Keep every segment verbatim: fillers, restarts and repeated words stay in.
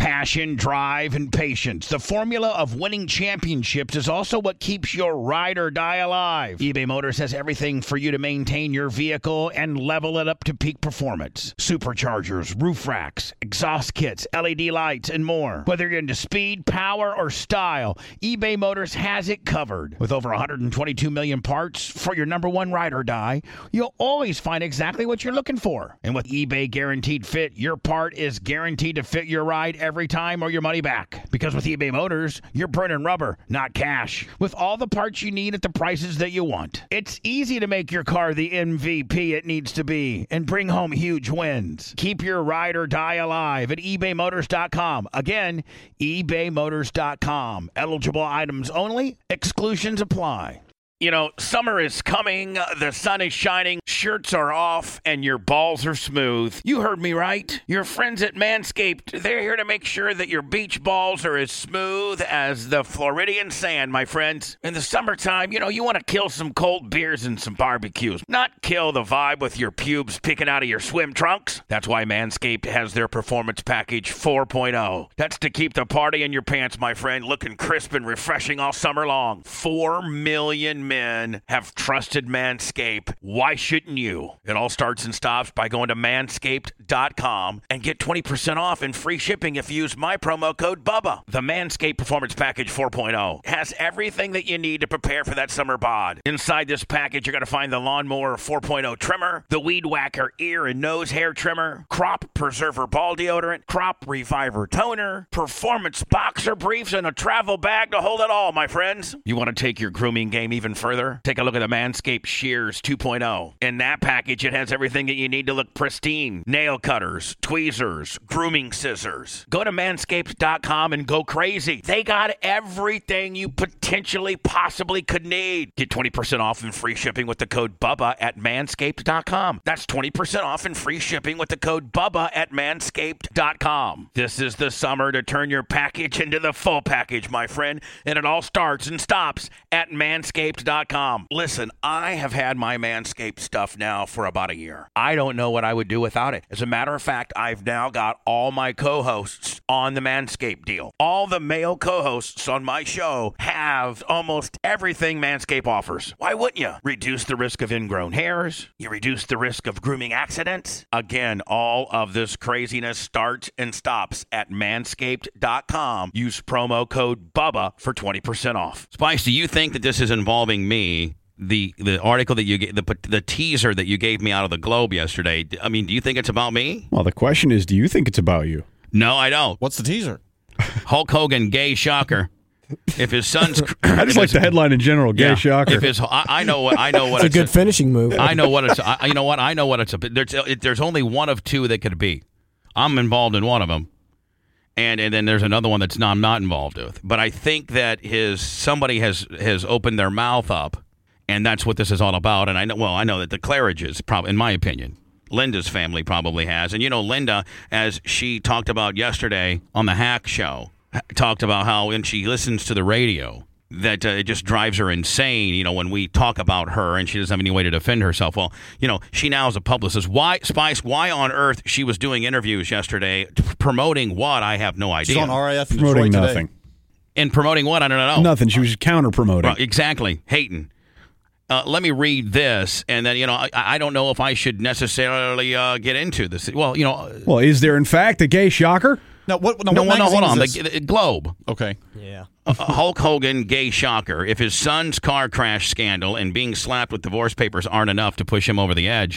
Passion, drive, and patience. The formula of winning championships is also what keeps your ride or die alive. eBay Motors has everything for you to maintain your vehicle and level it up to peak performance. Superchargers, roof racks, exhaust kits, L E D lights, and more. Whether you're into speed, power, or style, eBay Motors has it covered. With over one hundred twenty-two million parts for your number one ride or die, you'll always find exactly what you're looking for. And with eBay Guaranteed Fit, your part is guaranteed to fit your ride every time or your money back. Because with eBay Motors, you're burning rubber, not cash. With all the parts you need at the prices that you want. It's easy to make your car the M V P it needs to be and bring home huge wins. Keep your ride or die alive at ebay motors dot com. Again, ebay motors dot com. Eligible items only. Exclusions apply. You know, summer is coming, the sun is shining, shirts are off, and your balls are smooth. You heard me right. Your friends at Manscaped, they're here to make sure that your beach balls are as smooth as the Floridian sand, my friends. In the summertime, you know, you want to kill some cold beers and some barbecues, not kill the vibe with your pubes picking out of your swim trunks. That's why Manscaped has their Performance Package four point oh. That's to keep the party in your pants, my friend, looking crisp and refreshing all summer long. Four million men have trusted Manscaped. Why shouldn't you? It all starts and stops by going to manscaped dot com and get twenty percent off and free shipping if you use my promo code BUBBA. The Manscaped Performance Package four point oh has everything that you need to prepare for that summer bod. Inside this package, you're going to find the Lawnmower four point oh trimmer, the Weed Whacker ear and nose hair trimmer, Crop Preserver ball deodorant, Crop Reviver toner, Performance boxer briefs, and a travel bag to hold it all, my friends. You want to take your grooming game even further? Take a look at the Manscaped Shears two point oh. In that package, it has everything that you need to look pristine. Nail cutters, tweezers, grooming scissors. Go to manscaped dot com and go crazy. They got everything you potentially possibly could need. Get twenty percent off and free shipping with the code BUBBA at manscaped dot com. That's twenty percent off and free shipping with the code BUBBA at manscaped dot com. This is the summer to turn your package into the full package, my friend, and it all starts and stops at manscaped dot com. Listen, I have had my Manscaped stuff now for about a year. I don't know what I would do without it. As a matter of fact, I've now got all my co-hosts on the Manscaped deal. All the male co-hosts on my show have almost everything Manscaped offers. Why wouldn't you? Reduce the risk of ingrown hairs. You reduce the risk of grooming accidents. Again, all of this craziness starts and stops at manscaped dot com. Use promo code BUBBA for twenty percent off. Spice, do you think that this is involving me? The the article that you gave, the the teaser that you gave me out of the Globe yesterday, I mean, do you think it's about me? Well, the question is, do you think it's about you? No, I don't. What's the teaser? Hulk Hogan, gay shocker. If his son's, I just like the headline in general, gay yeah, shocker. If his, I, I know what I know what it's, it's a good a, finishing move. I know what it's. I, you know what I know what it's. A, there's it, there's only one of two that could be. I'm involved in one of them, and and then there's another one that's not, I'm not involved with. But I think that his somebody has has opened their mouth up. And that's what this is all about. And I know, well, I know that the Claridges, probably, in my opinion, Linda's family probably has. And, you know, Linda, as she talked about yesterday on the Hack Show, talked about how when she listens to the radio, that uh, it just drives her insane, you know, when we talk about her and she doesn't have any way to defend herself. Well, you know, she now is a publicist. Why, Spice, why on earth she was doing interviews yesterday promoting what? I have no idea. She's on R A F in promoting Detroit nothing. Today. And promoting what? I don't know. Nothing. She was counter-promoting. Well, exactly. Hating. Uh, let me read this, and then, you know, I, I don't know if I should necessarily uh, get into this. Well, you know. Well, is there, in fact, a gay shocker? No, what, no, no, what no, hold on. The, the Globe. Okay. Yeah. uh, Hulk Hogan, gay shocker. If his son's car crash scandal and being slapped with divorce papers aren't enough to push him over the edge,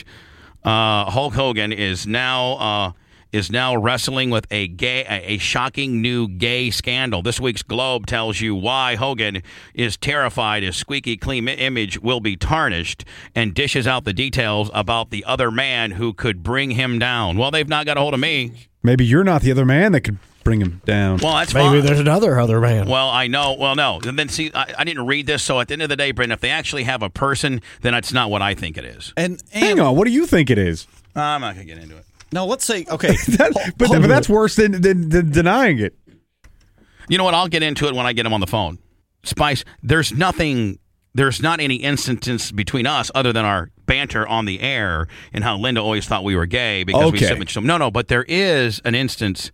uh, Hulk Hogan is now... Uh, is now wrestling with a gay, a, a shocking new gay scandal. This week's Globe tells you why Hogan is terrified his squeaky clean image will be tarnished and dishes out the details about the other man who could bring him down. Well, they've not got a hold of me. Maybe you're not the other man that could bring him down. Well, that's Maybe fine. there's another other man. Well, I know. Well, no. And then, see, I, I didn't read this, so at the end of the day, Brendan, if they actually have a person, then it's not what I think it is. And, and Hang on. What do you think it is? Uh, I'm not going to get into it. No, let's say, okay. that, but, but that's worse than, than, than denying it. You know what? I'll get into it when I get him on the phone. Spice, there's nothing, there's not any instance between us other than our banter on the air and how Linda always thought we were gay because okay. we said much. No, no, but there is an instance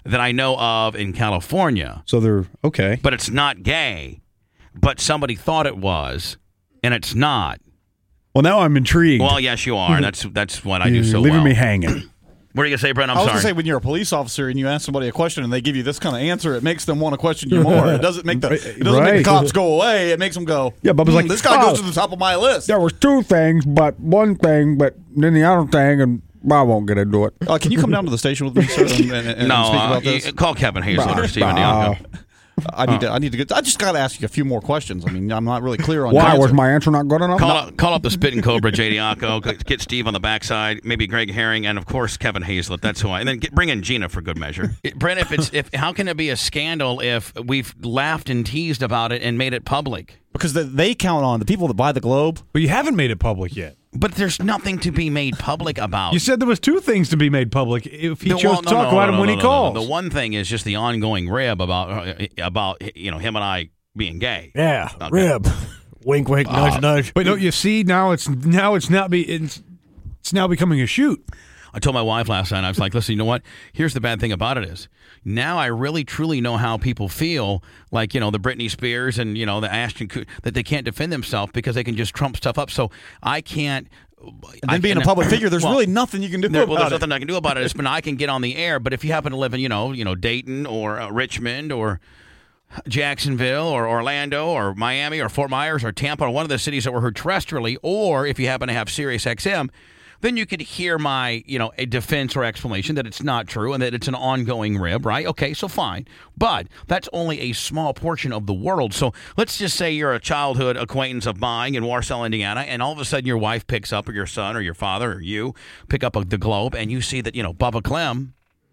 that I know of in California. So they're okay. But it's not gay. But somebody thought it was, and it's not. Well, now I'm intrigued. Well, yes, you are. That's that's what I do You're so leaving well. me hanging. What are you going to say, Brent? I'm I was sorry. going to say, when you're a police officer and you ask somebody a question and they give you this kind of answer, it makes them want to question you more. It doesn't make the it doesn't Right. make the cops go away. It makes them go, Yeah, Bubba's "Hmm, like, this guy "Oh, goes to the top of my list." There was two things, but one thing, but then the other thing, and I won't get into it. Uh, can you come down to the station with me, sir, and, and, and no, speak uh, about this? you- call Kevin Hazel or Stephen Bah. Dianco. I need to. I need to get. I just got to ask you a few more questions. I mean, I'm not really clear on. Why your was answer. my answer not good enough? Call, up, call up the Spitting Cobra, J. Dianco. Get Steve on the backside. Maybe Greg Herring, and of course Kevin Hazlett. That's who I. And then get, bring in Gina for good measure. It, Brent, if it's if how can it be a scandal if we've laughed and teased about it and made it public? Because they, they count on the people that buy the Globe. But you haven't made it public yet. But there's nothing to be made public about. You said there was two things to be made public if he The- chose well, to no, talk no, about no, him no, when no, he no, no, calls. no. The one thing is just the ongoing rib about uh, about you know him and I being gay. Yeah, Okay. rib. Wink, wink, nudge, nudge. But don't you see now? It's now it's not be it's it's now becoming a shoot. I told my wife last night, I was like, listen, you know what? Here's the bad thing about it is now I really truly know how people feel like, you know, the Britney Spears and, you know, the Ashton Kutcher, that they can't defend themselves because they can just trump stuff up. So I can't. And I- then being and- a public figure, there's well, really nothing you can do There, about well, there's it. nothing I can do about it. It's when I can get on the air. But if you happen to live in, you know, you know, Dayton or uh, Richmond or Jacksonville or Orlando or Miami or Fort Myers or Tampa or one of the cities that were heard terrestrially, or if you happen to have Sirius X M, then you could hear my, you know, a defense or explanation that it's not true and that it's an ongoing rib, right? Okay, so fine. But that's only a small portion of the world. So let's just say you're a childhood acquaintance of mine in Warsaw, Indiana, and all of a sudden your wife picks up, or your son or your father or you pick up a, the Globe, and you see that, you know, Bubba Clem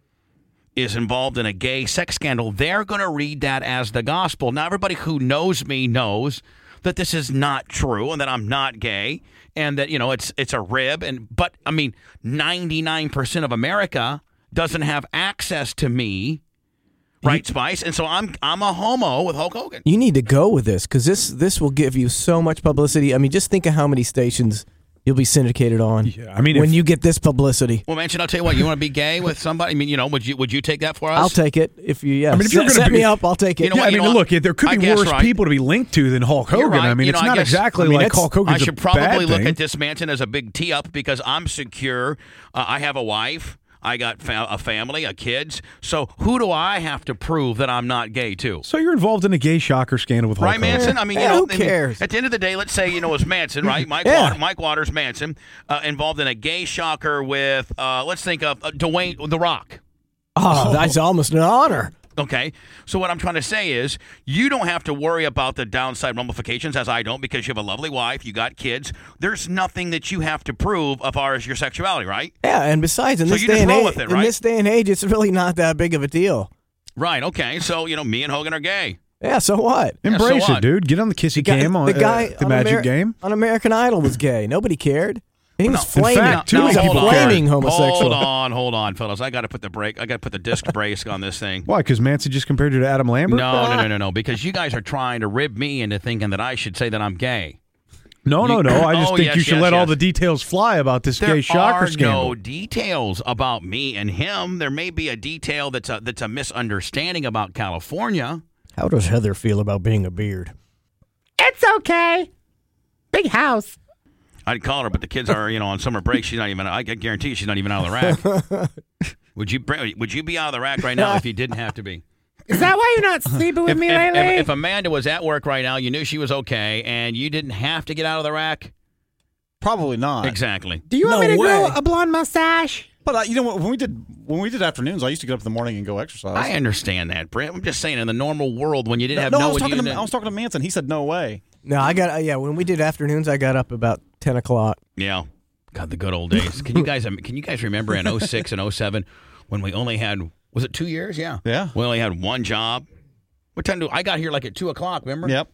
is involved in a gay sex scandal. They're going to read that as the gospel. Now, everybody who knows me knows that this is not true and that I'm not gay and that, you know, it's it's a rib. And but, I mean, ninety-nine percent of America doesn't have access to me, right, Spice? And so I'm I'm a homo with Hulk Hogan. You need to go with this because this this will give you so much publicity. I mean, just think of how many stations you'll be syndicated on. Yeah, I mean, when if- you get this publicity, Well, man, should I tell you what? You want to be gay with somebody? I mean, you know, would you would you take that for us? I'll take it. If you, yeah, I mean, if set, you're gonna set be- me up, I'll take it. You know Yeah, what, I mean, what? look, there could I be guess worse right. people to be linked to than Hulk You're Hogan. right. I mean, You it's know, I not guess- exactly I mean, like it's- Hulk Hogan's I should a probably bad look thing. at this Manson as a big tee up because I'm secure. Uh, I have a wife. I got fa- a family, a kids. So who do I have to prove that I'm not gay to? So you're involved in a gay shocker scandal with Hulk Right, Hogan. Manson? I mean, you Yeah, know, who I mean, cares? at the end of the day, let's say, you know, it was Manson, right? Mike, Yeah. Water, Mike Waters Manson, uh, involved in a gay shocker with, uh, let's think of uh, Dwayne The Rock. Oh, that's almost an honor. Okay, so what I'm trying to say is you don't have to worry about the downside ramifications, as I don't, because you have a lovely wife, you got kids. There's nothing that you have to prove as far as your sexuality, right? Yeah, and besides, in So this you day just and roll age, with it, in right? this day and age, it's really not that big of a deal. Right, okay, so, you know, me and Hogan are gay. Yeah, so what? Yeah, so Embrace what? it, dude. Get on the kissy cam on the guy uh, the on Magic Ameri- Game. on American Idol was gay. Nobody cared. And he was No. flaming. fact, he two was a people flaming cared. homosexual. Hold on, hold on, fellas. I got to put the brake. I got to put the disc brace on this thing. Why? Because Manson just compared you to Adam Lambert? No, no, no, no, no. Because you guys are trying to rib me into thinking that I should say that I'm gay. No, no, You- no. I just Oh, think yes, you should yes, let all yes. the details fly about this There gay shocker are scandal. no details about me and him. There may be a detail that's a, that's a misunderstanding about California. How does Heather feel about being a beard? It's okay. Big house. I'd call her, but the kids are, you know, on summer break. She's not even. I guarantee you she's not even out of the rack. would you Would you be out of the rack right now if you didn't have to be? Is that why you're not sleeping with If, me if, lately? if, if Amanda was at work right now, you knew she was okay, and you didn't have to get out of the rack. Probably not. Exactly. Do you want No me to grow way. a blonde mustache? But uh, you know what? When we did when we did afternoons, I used to get up in the morning and go exercise. I understand that, Brent. I'm just saying, in the normal world, when you didn't have no, no, I was when you talking to didn't- I was talking to Manson. He said no way. No, I got uh, yeah. When we did afternoons, I got up about ten o'clock. Yeah. God, the good old days. Can you guys can you guys remember in oh six and oh seven when we only had, was it two years? Yeah. Yeah. We only had one job. What time do I got here like at two o'clock, remember? Yep.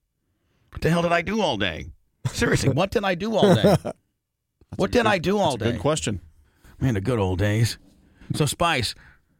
What the hell did I do all day? Seriously, what did I do all day? What did I do all That's a day? good question. Man, the good old days. So, Spice,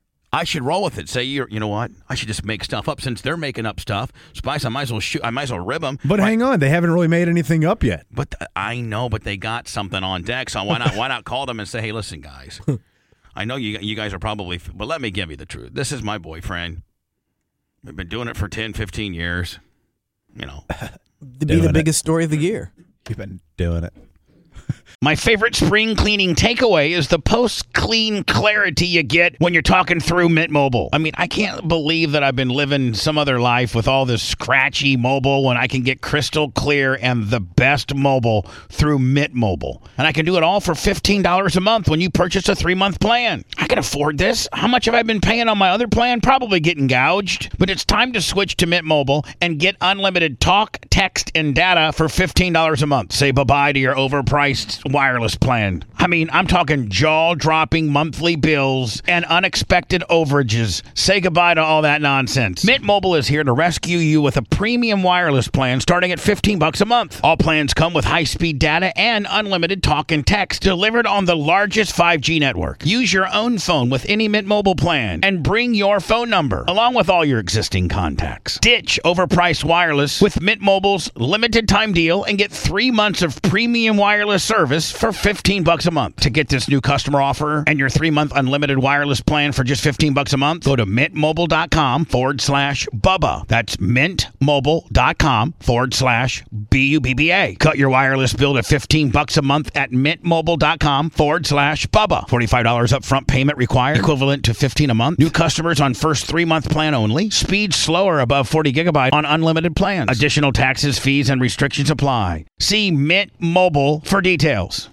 I should roll with it. Say, you're, you know what? I should just make stuff up since they're making up stuff. Spice, I might as well shoot. I might as well rib them. But hang on, they haven't really made anything up yet. But th- I know, but they got something on deck. So why not? Why not call them and say, hey, listen, guys. I know you you guys are probably, but let me give you the truth. This is my boyfriend. We've been doing it for ten, fifteen years. You know. To be the biggest story of the year. You've been doing it. My favorite spring cleaning takeaway is the post-clean clarity you get when you're talking through Mint Mobile. I mean, I can't believe that I've been living some other life with all this scratchy mobile when I can get crystal clear and the best mobile through Mint Mobile. And I can do it all for fifteen dollars a month when you purchase a three-month plan. I can afford this. How much have I been paying on my other plan? Probably getting gouged. But it's time to switch to Mint Mobile and get unlimited talk, text, and data for fifteen dollars a month. Say bye-bye to your overpriced wireless plan. I mean, I'm talking jaw-dropping monthly bills and unexpected overages. Say goodbye to all that nonsense. Mint Mobile is here to rescue you with a premium wireless plan starting at fifteen bucks a month. All plans come with high-speed data and unlimited talk and text delivered on the largest five G network. Use your own phone with any Mint Mobile plan and bring your phone number along with all your existing contacts. Ditch overpriced wireless with Mint Mobile's limited time deal and get three months of premium wireless service for fifteen bucks a month. To get this new customer offer and your three-month unlimited wireless plan for just fifteen bucks a month, go to mintmobile.com forward slash Bubba. That's mintmobile.com forward slash B U B B A. Cut your wireless bill to fifteen bucks a month at mintmobile.com forward slash Bubba. forty-five dollars upfront payment required, equivalent to fifteen a month. New customers on first three-month plan only. Speed slower above forty gigabyte on unlimited plans. Additional taxes, fees, and restrictions apply. See Mint Mobile for details.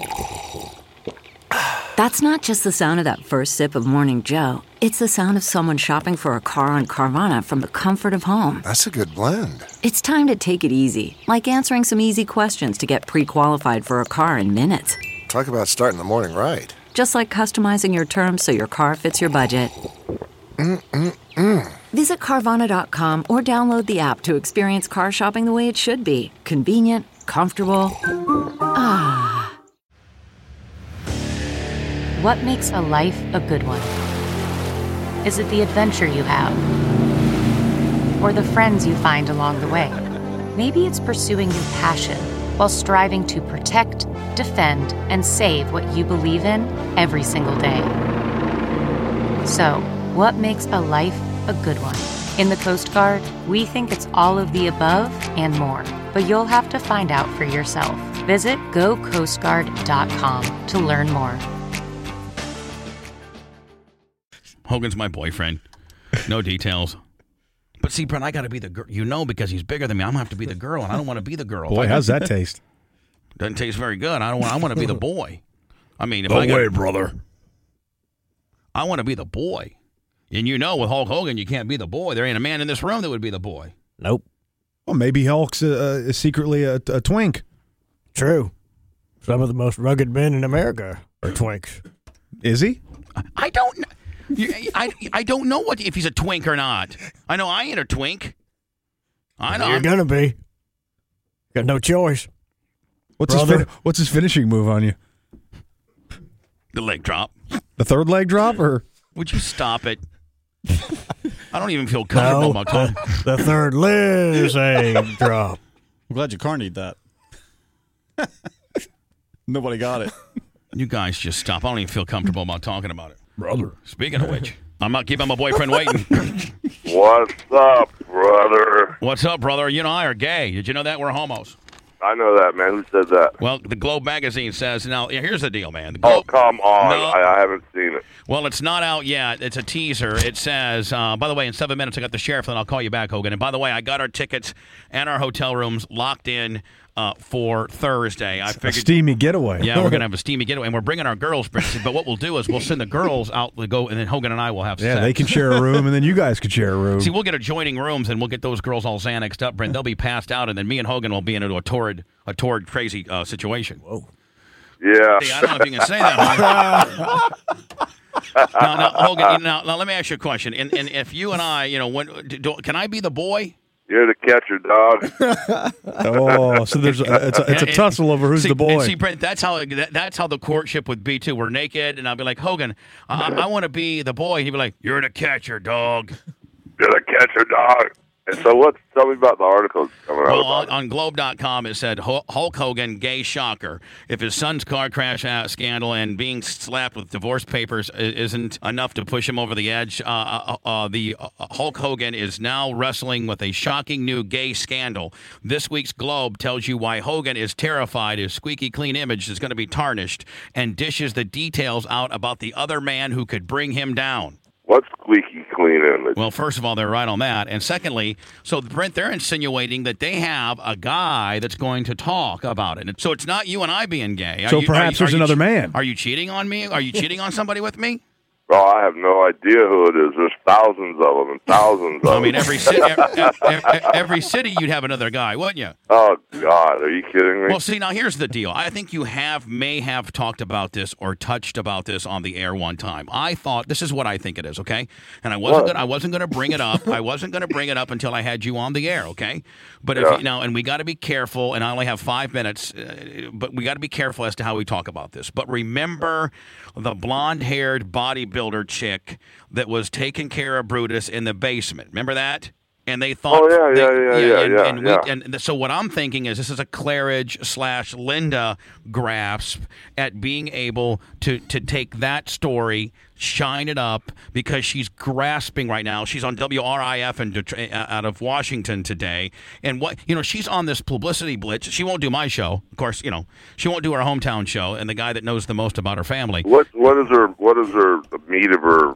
That's not just the sound of that first sip of Morning Joe. It's the sound of someone shopping for a car on Carvana from the comfort of home. That's a good blend. It's time to take it easy, like answering some easy questions to get pre-qualified for a car in minutes. Talk about starting the morning right. Just like customizing your terms so your car fits your budget. Mm-mm-mm. Visit Carvana dot com or download the app to experience car shopping the way it should be. Convenient, comfortable. Ah. What makes a life a good one? Is it the adventure you have? Or the friends you find along the way? Maybe it's pursuing your passion while striving to protect, defend, and save what you believe in every single day. So, what makes a life a good one? In the Coast Guard, we think it's all of the above and more, but you'll have to find out for yourself. Visit go coast guard dot com to learn more. Hogan's my boyfriend. No details. But see, Brent, I got to be the girl. You know, because he's bigger than me, I'm going to have to be the girl, and I don't want to be the girl. Boy, how's that taste? Doesn't taste very good. I don't want. I want to be the boy. I mean, if no I got, way, brother. I want to be the boy. And you know, with Hulk Hogan, you can't be the boy. There ain't a man in this room that would be the boy. Nope. Well, maybe Hulk's uh, secretly a, a twink. True. Some of the most rugged men in America are twinks. Is he? I, I don't know. You, I, I don't know what if he's a twink or not. I know I ain't a twink. I know. You're going to be. Got no choice. What's his, fin- what's his finishing move on you? The leg drop. The third leg drop? Or would you stop it? I don't even feel comfortable no, about talking. The, the third leg drop. I'm glad you carnied that. Nobody got it. You guys just stop. I don't even feel comfortable about talking about it. Brother. Speaking of which, I'm not keeping my boyfriend waiting. What's up, brother? What's up, brother? You and I are gay. Did you know that? We're homos. I know that, man. Who said that? Well, the Globe magazine says, now, here's the deal, man. The oh, Globe, come on. no, I, I haven't seen it. Well, it's not out yet. It's a teaser. It says, uh, by the way, in seven minutes, I got the sheriff, and I'll call you back, Hogan. And by the way, I got our tickets and our hotel rooms locked in uh, for Thursday. I figured, a steamy getaway. Yeah, we're going to have a steamy getaway. And we're bringing our girls, Brinson. But what we'll do is we'll send the girls out to go, and then Hogan and I will have yeah, sex. they can share a room, and then you guys could share a room. See, we'll get adjoining rooms, and we'll get those girls all Xanaxed up, Brent. They'll be passed out, and then me and Hogan will be into a torrid, a torrid, crazy uh, situation. Whoa. Yeah. See, I don't know if you can say that, Hogan. now, now, Hogan, now, now, let me ask you a question. And, and if you and I, you know, when, do, can I be the boy? You're the catcher, dog. Oh, so there's a, it's, a, it's a tussle over who's see, the boy. See, Brent, that's how that, that's how the courtship would be too. We're naked, and I'll be like, Hogan, I, I want to be the boy. And he'd be like, you're the catcher, dog. You're the catcher, dog. And so what? Tell me about the article coming out. Well, about on, it. on Globe dot com, it said Hul- Hulk Hogan, gay shocker. If his son's car crash uh, scandal and being slapped with divorce papers i- isn't enough to push him over the edge, uh, uh, uh, the uh, Hulk Hogan is now wrestling with a shocking new gay scandal. This week's Globe tells you why Hogan is terrified his squeaky clean image is going to be tarnished and dishes the details out about the other man who could bring him down. What's squeaky clean image? Well, first of all, they're right on that. And secondly, so Brent, they're insinuating that they have a guy that's going to talk about it. So it's not you and I being gay. Are So you- perhaps are you- there's are you another che- man. Are you cheating on me? Are you cheating on somebody with me? Well, I have no idea who it is. There's thousands of them and thousands of I mean, them. every city, every, every city you'd have another guy, wouldn't you? Oh, God. Are you kidding me? Well, see, now here's the deal. I think you have, may have talked about this or touched about this on the air one time. I thought, this is what I think it is, okay? And I wasn't What? gonna, I wasn't going to bring it up. I wasn't going to bring it up until I had you on the air, okay? But if Yeah. you know, and we got to be careful. And I only have five minutes, uh, but we got to be careful as to how we talk about this. But remember the blonde-haired bodybuilder chick that was taking care of Brutus in the basement. Remember that? And they thought, Oh, yeah, they- yeah, yeah, yeah, and, yeah, and, we, yeah. and th- so what I'm thinking is this is a Claridge slash Linda grasp at being able to to take that story, shine it up, because she's grasping right now. She's on W R I F in Det- uh, out of Washington today, and what you know, she's on this publicity blitz. She won't do my show, of course. You know, she won't do her hometown show, and the guy that knows the most about her family. What What is her What is her the meat of her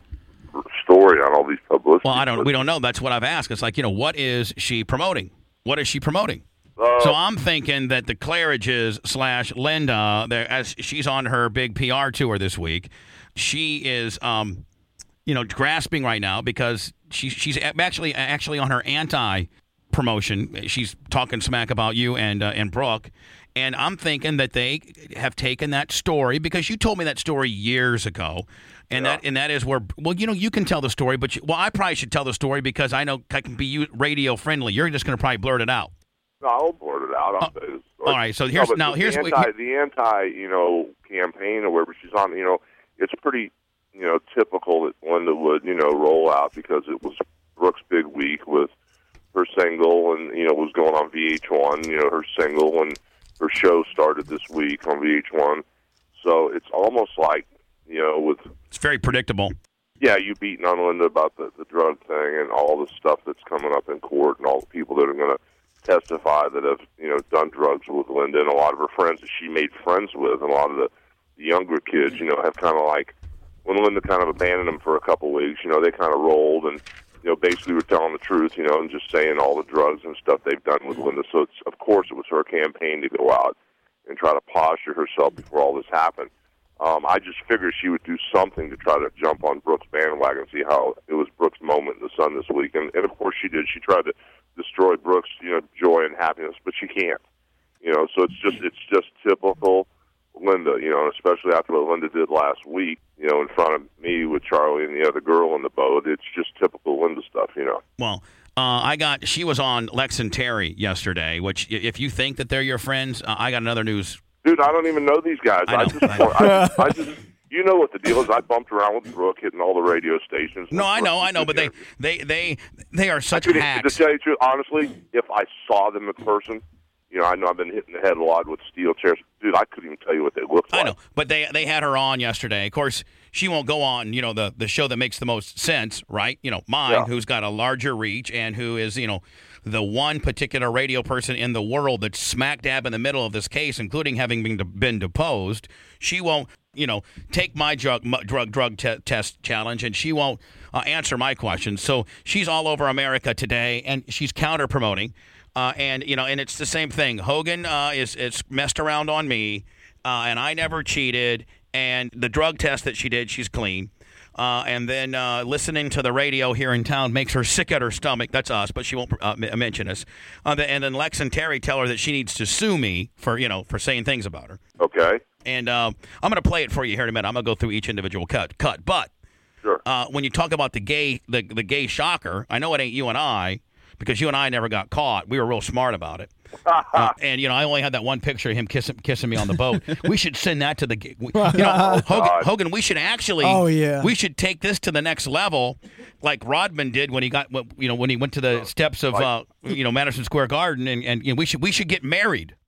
story on all these publicity? Well, I don't. We don't know. That's what I've asked. It's like, you know, what is she promoting? What is she promoting? Uh, So I'm thinking that the Claridges slash Linda, there as she's on her big P R tour this week, she is, um, you know, grasping right now because she, she's actually actually on her anti promotion. She's talking smack about you and uh, and Brooke. And I'm thinking that they have taken that story because you told me that story years ago, and Yeah. that and that is where well, you know, you can tell the story, but you, well, I probably should tell the story because I know I can be radio friendly. You're just going to probably blurt it out. No, I'll blurt it out. I'll say this story. All right, so here's but now the here's anti, what. the anti, you know, campaign or wherever she's on. You know, it's pretty, you know, typical that Linda would, you know, roll out because it was Brooke's big week with her single, and you know, was going on V H one. You know, her single and her show started this week on V H one. So it's almost like, you know, with It's very predictable. yeah, you beating on Linda about the, the drug thing and all the stuff that's coming up in court and all the people that are going to testify that have, you know, done drugs with Linda, and a lot of her friends that she made friends with, and a lot of the, the younger kids, you know, have kind of like, when Linda kind of abandoned them for a couple weeks, you know, they kind of rolled and, you know, basically were telling the truth, you know, and just saying all the drugs and stuff they've done with Linda. So, it's, of course, it was her campaign to go out and try to posture herself before all this happened. Um, I just figured she would do something to try to jump on Brooke's bandwagon, see how it was Brooke's moment in the sun this week. And, and of course she did. She tried to destroy Brooke's, you know, joy and happiness, but she can't. You know, so it's just it's just typical Linda, you know, especially after what Linda did last week, you know, in front of me with Charlie and the other girl in the boat. It's just typical Linda stuff, you know. Well, uh, I got she was on Lex and Terry yesterday, which i- if you think that they're your friends, uh, I got another news. Dude, I don't even know these guys. I know, just, I know. I just, I just, you know what the deal is. I bumped around with Brooke, hitting all the radio stations. No, I know, I know, but they they they they are such Dude, to hacks. tell you the truth, honestly, if I saw them in person, you know, I know I've been hitting the head a lot with steel chairs. Dude, I couldn't even tell you what they looked like. I know, but they they had her on yesterday. Of course, she won't go on, you know, the the show that makes the most sense, right? You know, mine, Yeah. who's got a larger reach and who is, you know, the one particular radio person in the world that's smack dab in the middle of this case, including having been been deposed. She won't, you know, take my drug m- drug drug te- test challenge, and she won't uh, answer my questions. So she's all over America today, and she's counter promoting. Uh, and you know, and it's the same thing. Hogan uh, is it's messed around on me, uh, and I never cheated. And the drug test that she did, she's clean. Uh, and then uh, listening to the radio here in town makes her sick at her stomach. That's us, but she won't uh, m- mention us. Uh, the, and then Lex and Terry tell her that she needs to sue me for you know for saying things about her. Okay. And uh, I'm going to play it for you here in a minute. I'm going to go through each individual cut. Cut, but Sure. uh, when you talk about the gay the the gay shocker, I know it ain't you and I. because you and I never got caught. We were real smart about it. Uh, and, you know, I only had that one picture of him kissing kissing me on the boat. We should send that to the – you know, Hogan, Hogan, we should actually – Oh, yeah. We should take this to the next level like Rodman did when he got – you know, when he went to the steps of, uh, you know, Madison Square Garden. And, and you know, we should we should get married.